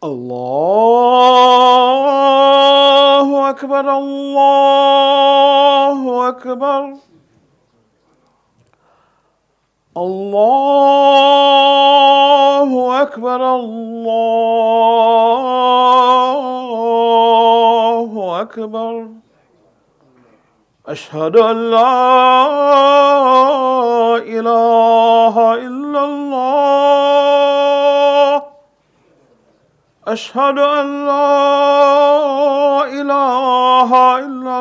الله أكبر الله أكبر الله أكبر الله أكبر أشهد أن لا إله إلا الله أشهد أن لا إله إلا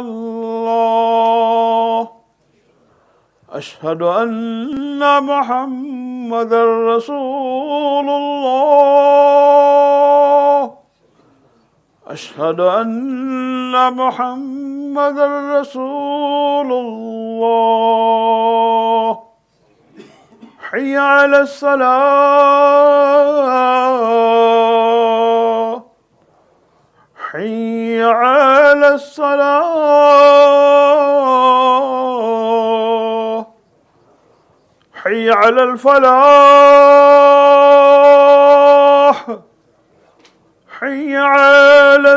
الله أشهد أن محمدا رسول الله أشهد أن محمدا رسول الله حي على الصلاة حي على الصلاة حي على الفلاح حي على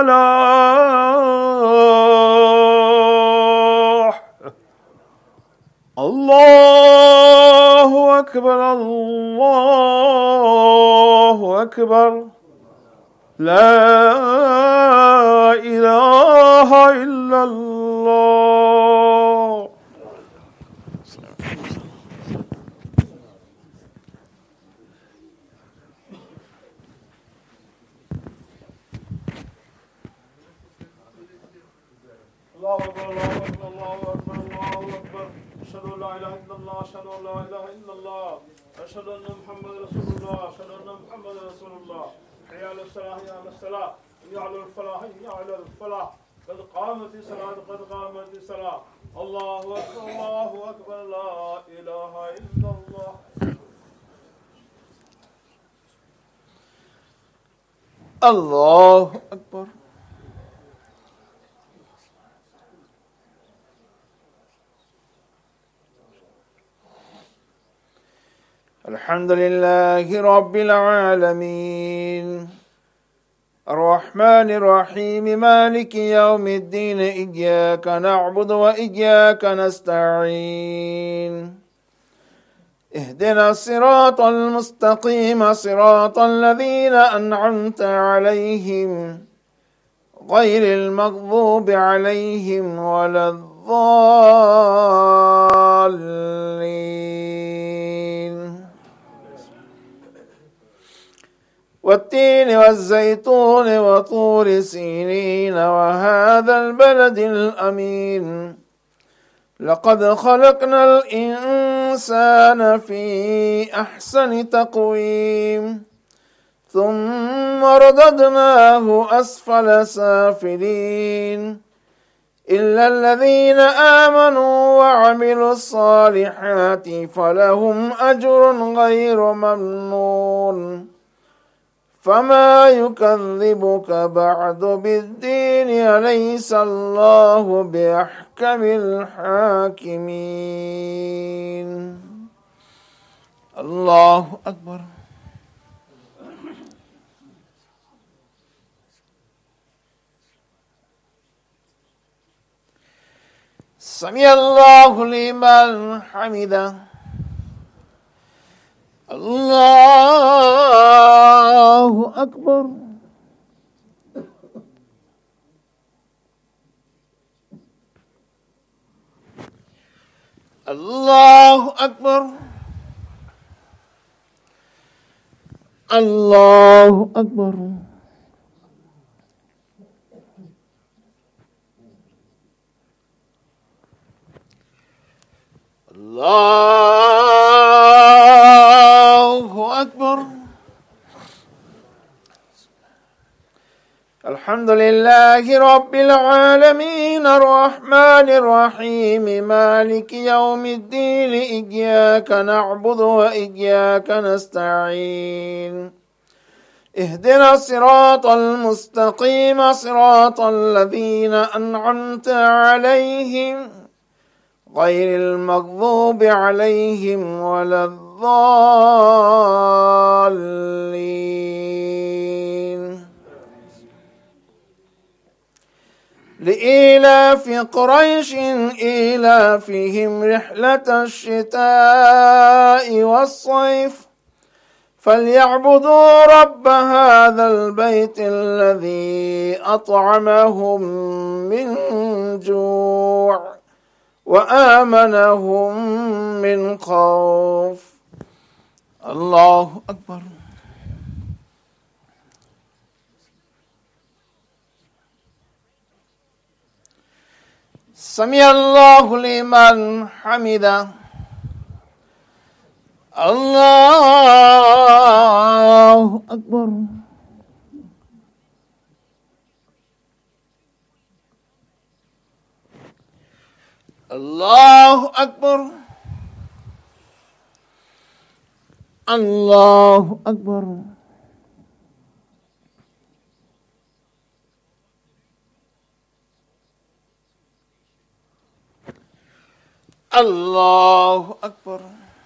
الفلاح الله أكبر الله أكبر لا إله إلا الله الله أكبر الله أكبر الله أكبر الله أكبر أشهد أن لا إله إلا الله أشهد أن لا إله إلا الله أشهد أن محمدا رسول الله أشهد أن محمدا رسول الله حي على الصلاة حي على الصلاة حي على الفلاح حي على الفلاح قد قامت الصلاة قد قامت الصلاة الله أكبر الله أكبر لا إله إلا الله الله أكبر الحمد لله رب العالمين الرحمن الرحيم مالك يوم الدين إياك نعبد وإياك نستعين اهدنا الصراط المستقيم صراط الذين أنعمت عليهم غير المغضوب عليهم ولا الضالين والتين والزيتون وطور سينين وهذا البلد الأمين لقد خلقنا الإنسان في أحسن تقويم ثم رددناه أسفل سافلين إلا الذين آمنوا وعملوا الصالحات فلهم أجر غير ممنون فما يكذبك بعد بالدين أليس الله بأحكم الحاكمين الله أكبر سمع الله لمن حمده الله أكبر الله أكبر الله أكبر الله أكبر الحمد لله رب العالمين الرحمن الرحيم مالك يوم الدين إياك نعبد وإياك نستعين اهدنا الصراط المستقيم صراط الذين أنعمت عليهم غير المغضوب عليهم ولا الضالين لإيلاف قريش إيلافهم رحلة الشتاء والصيف فليعبدوا رب هذا البيت الذي أطعمهم من جوع وآمنهم من خوف. الله أكبر. سمع الله لمن حمده. الله أكبر. الله أكبر. الله أكبر. الله أكبر.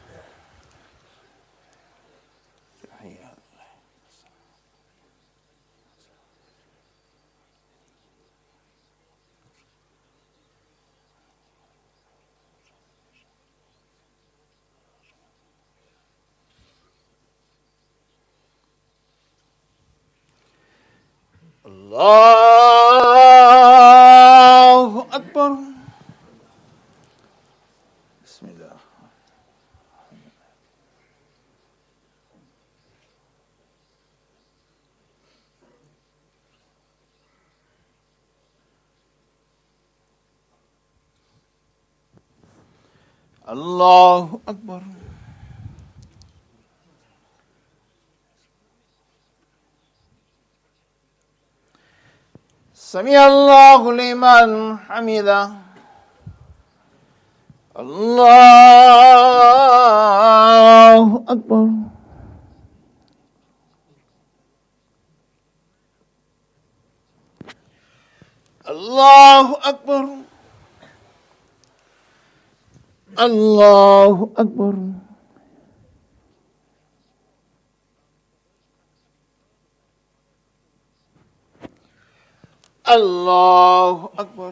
الله أكبر. بسم الله. الله أكبر. سمع الله لمن حمده. الله أكبر. الله أكبر. الله أكبر. الله أكبر.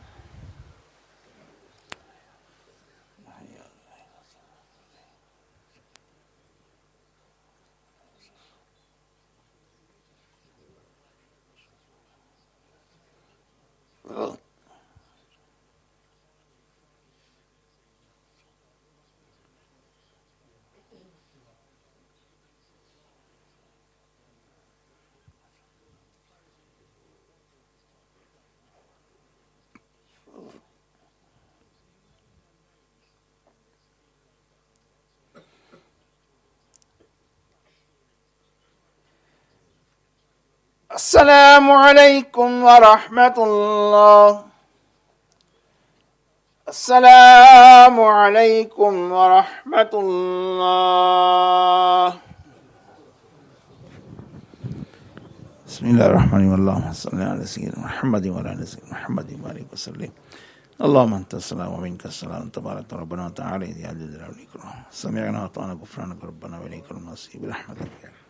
السلام عليكم ورحمة الله. السلام عليكم ورحمة الله. بسم الله الرحمن الرحيم. اللهم صل على سيدنا محمد وعلى آل سيدنا محمد وبارك وسلم. اللهم أنت السلام ومنك السلام تبارك ربنا وتعالى يا ذا الجلال والإكرام. سمعنا وأطعنا غفرانك ربنا وإليك المصير برحمتك.